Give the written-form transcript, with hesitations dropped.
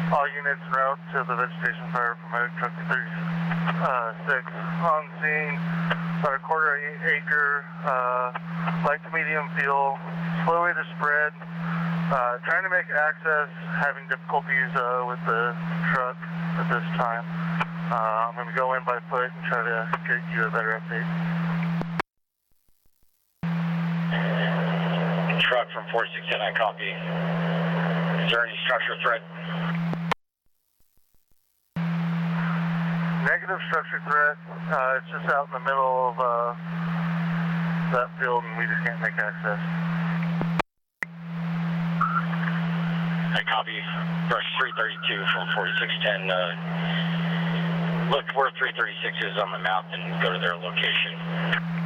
All units en route to the vegetation fire from Medic Truck 36 on scene. About a quarter acre, light to medium fuel, slowly to spread. Trying to make access, having difficulties with the truck at this time. I'm going to go in by foot and try to get you a better update. Truck from 4610, I copy. Is there any structure threat? Negative structure threat. It's just out in the middle of that field and we just can't make access. I copy. Brush 332 from 4610. Look where 336 is on the map and go to their location.